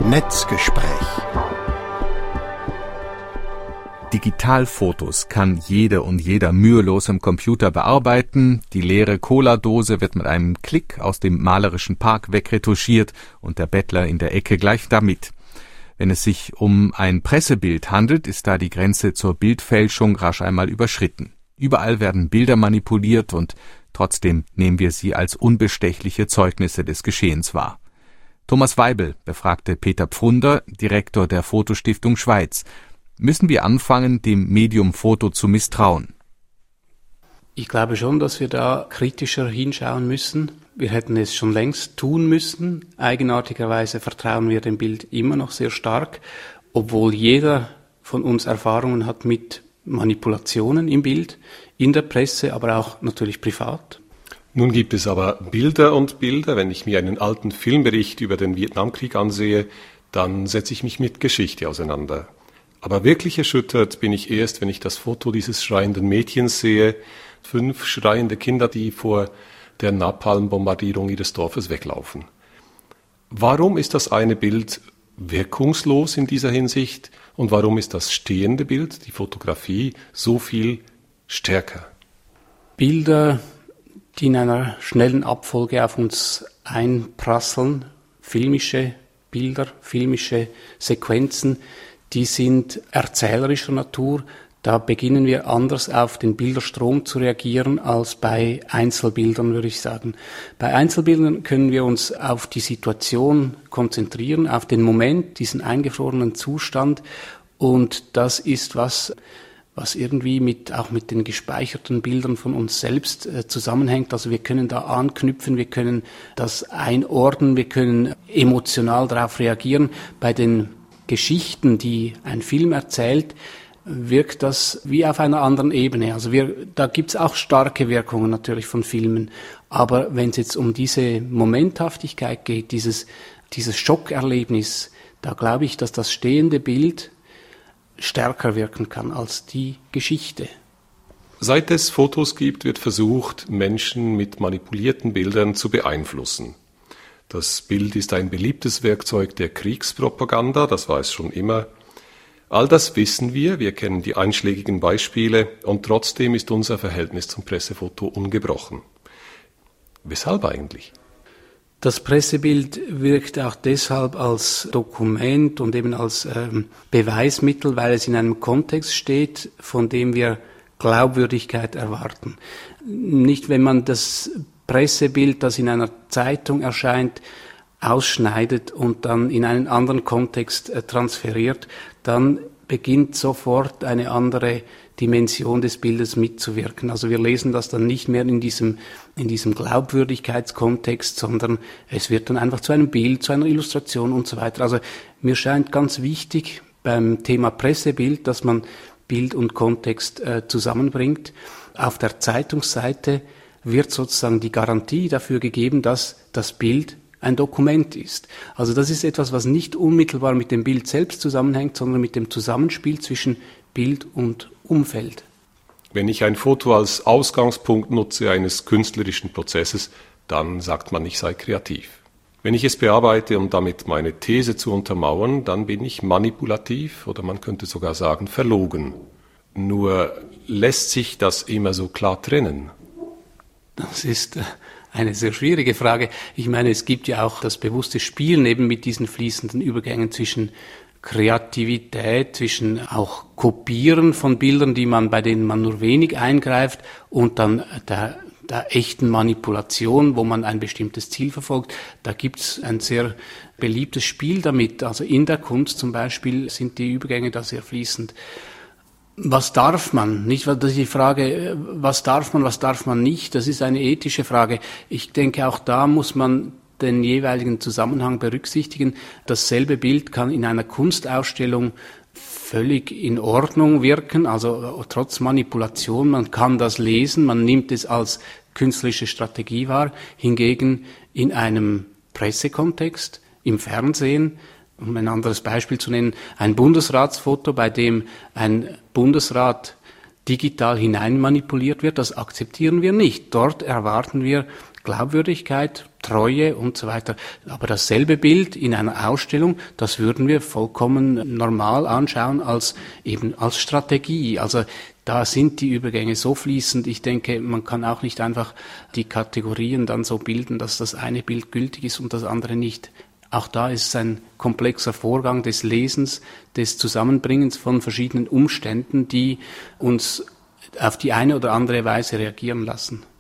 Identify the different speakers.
Speaker 1: Netzgespräch. Digitalfotos kann jede und jeder mühelos im Computer bearbeiten. Die leere Cola-Dose wird mit einem Klick aus dem malerischen Park wegretuschiert und der Bettler in der Ecke gleich damit. Wenn es sich um ein Pressebild handelt, ist da die Grenze zur Bildfälschung rasch einmal überschritten. Überall werden Bilder manipuliert und trotzdem nehmen wir sie als unbestechliche Zeugnisse des Geschehens wahr. Thomas Weibel befragte Peter Pfunder, Direktor der Fotostiftung Schweiz. Müssen wir anfangen, dem Medium Foto zu misstrauen?
Speaker 2: Ich glaube schon, dass wir da kritischer hinschauen müssen. Wir hätten es schon längst tun müssen. Eigenartigerweise vertrauen wir dem Bild immer noch sehr stark, obwohl jeder von uns Erfahrungen hat mit Manipulationen im Bild, in der Presse, aber auch natürlich privat.
Speaker 3: Nun gibt es aber Bilder und Bilder. Wenn ich mir einen alten Filmbericht über den Vietnamkrieg ansehe, dann setze ich mich mit Geschichte auseinander. Aber wirklich erschüttert bin ich erst, wenn ich das Foto dieses schreienden Mädchens sehe, 5 schreiende Kinder, die vor der Napalm-Bombardierung ihres Dorfes weglaufen. Warum ist das eine Bild wirkungslos in dieser Hinsicht und warum ist das stehende Bild, die Fotografie, so viel stärker?
Speaker 2: Bilder, die in einer schnellen Abfolge auf uns einprasseln, filmische Bilder, filmische Sequenzen, die sind erzählerischer Natur. Da beginnen wir anders auf den Bilderstrom zu reagieren als bei Einzelbildern, würde ich sagen. Bei Einzelbildern können wir uns auf die Situation konzentrieren, auf den Moment, diesen eingefrorenen Zustand. Und das ist was irgendwie auch mit den gespeicherten Bildern von uns selbst zusammenhängt. Also wir können da anknüpfen, wir können das einordnen, wir können emotional darauf reagieren. Bei den Geschichten, die ein Film erzählt, wirkt das wie auf einer anderen Ebene. Also da gibt's auch starke Wirkungen natürlich von Filmen. Aber wenn es jetzt um diese Momenthaftigkeit geht, dieses Schockerlebnis, da glaube ich, dass das stehende Bild stärker wirken kann als die Geschichte.
Speaker 3: Seit es Fotos gibt, wird versucht, Menschen mit manipulierten Bildern zu beeinflussen. Das Bild ist ein beliebtes Werkzeug der Kriegspropaganda, das war es schon immer. All das wissen wir kennen die einschlägigen Beispiele und trotzdem ist unser Verhältnis zum Pressefoto ungebrochen. Weshalb eigentlich?
Speaker 2: Das Pressebild wirkt auch deshalb als Dokument und eben als Beweismittel, weil es in einem Kontext steht, von dem wir Glaubwürdigkeit erwarten. Nicht, wenn man das Pressebild, das in einer Zeitung erscheint, ausschneidet und dann in einen anderen Kontext transferiert, dann beginnt sofort eine andere Dimension des Bildes mitzuwirken. Also wir lesen das dann nicht mehr in diesem Glaubwürdigkeitskontext, sondern es wird dann einfach zu einem Bild, zu einer Illustration und so weiter. Also mir scheint ganz wichtig beim Thema Pressebild, dass man Bild und Kontext zusammenbringt. Auf der Zeitungsseite wird sozusagen die Garantie dafür gegeben, dass das Bild ein Dokument ist. Also das ist etwas, was nicht unmittelbar mit dem Bild selbst zusammenhängt, sondern mit dem Zusammenspiel zwischen Bild und Umfeld.
Speaker 3: Wenn ich ein Foto als Ausgangspunkt nutze eines künstlerischen Prozesses, dann sagt man, ich sei kreativ. Wenn ich es bearbeite, um damit meine These zu untermauern, dann bin ich manipulativ oder man könnte sogar sagen verlogen. Nur lässt sich das immer so klar trennen?
Speaker 2: Das ist eine sehr schwierige Frage. Ich meine, es gibt ja auch das bewusste Spielen eben mit diesen fließenden Übergängen zwischen Kreativität, zwischen auch Kopieren von Bildern, bei denen man nur wenig eingreift, und dann der echten Manipulation, wo man ein bestimmtes Ziel verfolgt. Da gibt's ein sehr beliebtes Spiel damit. Also in der Kunst zum Beispiel sind die Übergänge da sehr fließend. Was darf man? Nicht, weil das ist die Frage, was darf man nicht? Das ist eine ethische Frage. Ich denke, auch da muss man den jeweiligen Zusammenhang berücksichtigen. Dasselbe Bild kann in einer Kunstausstellung völlig in Ordnung wirken, also trotz Manipulation. Man kann das lesen, man nimmt es als künstlerische Strategie wahr. Hingegen in einem Pressekontext, im Fernsehen, um ein anderes Beispiel zu nennen, ein Bundesratsfoto, bei dem ein Bundesrat digital hineinmanipuliert wird, das akzeptieren wir nicht. Dort erwarten wir Glaubwürdigkeit, Treue und so weiter. Aber dasselbe Bild in einer Ausstellung, das würden wir vollkommen normal anschauen als Strategie. Also da sind die Übergänge so fließend. Ich denke, man kann auch nicht einfach die Kategorien dann so bilden, dass das eine Bild gültig ist und das andere nicht. Auch da ist es ein komplexer Vorgang des Lesens, des Zusammenbringens von verschiedenen Umständen, die uns auf die eine oder andere Weise reagieren lassen.